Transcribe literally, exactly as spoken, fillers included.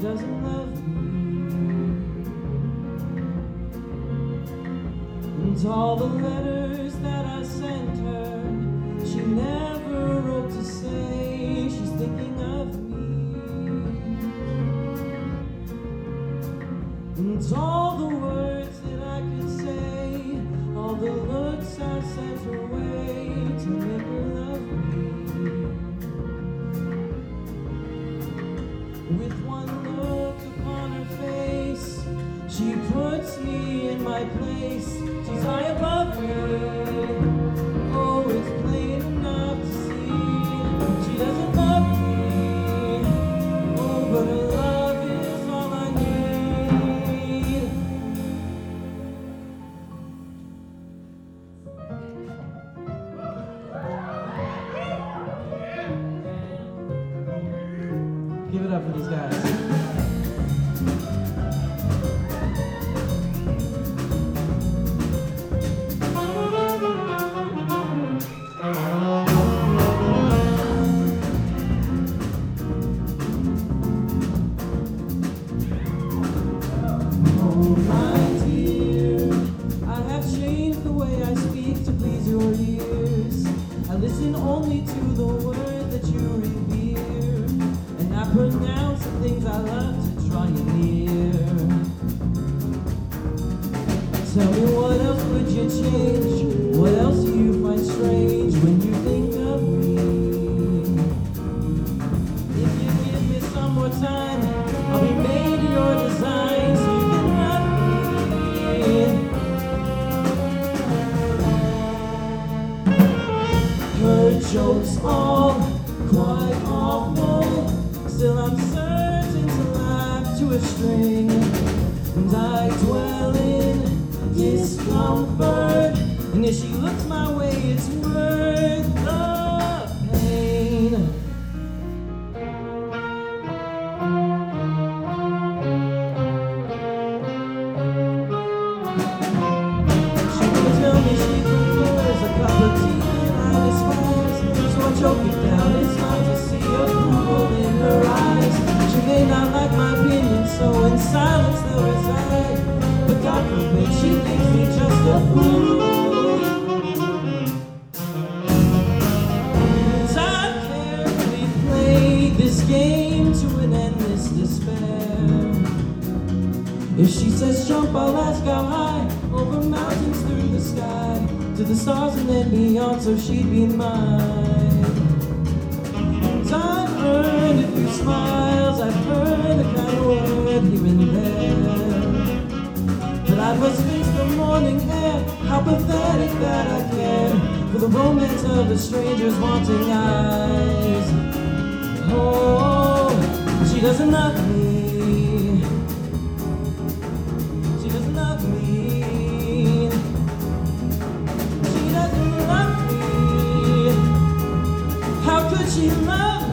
doesn't love me. And all the letters that I sent her, she never wrote to say she's thinking of me. And all the words that I could say, all the looks I sent her way to make her love me. With one look upon her face, she puts me in my place. She's high above me. Oh, it's plain enough to see. She doesn't love me. Oh, but her love is all I need. Give it up for these guys. Listen only to the word that you revere, and I pronounce the things I love to draw you near. Tell me, what else would you change? What else do you find strange when you think of me? If you give me some more time, I'll be made to your design, so you can love me. Her jokes all quite awful, still I'm certain to laugh to a string, and I dwell in discomfort, and if she looks my way, it's worth the pain. She will tell me she prefers a cup of tea. Choke it down, it's hard to see approval in her eyes. She may not like my opinion, so in silence they'll reside. But God forbid she thinks me just a fool. As I've carefully played this game to an endless despair. If she says jump, I'll ask how high, over mountains through the sky, to the stars and then beyond, so she'd be mine. I've heard a few smiles, I've heard a kind word here and there, but I must face the morning air. How pathetic that I care for the romance of a stranger's wanting eyes. Oh, she doesn't love me. She doesn't love me. She doesn't love me. How could she love me?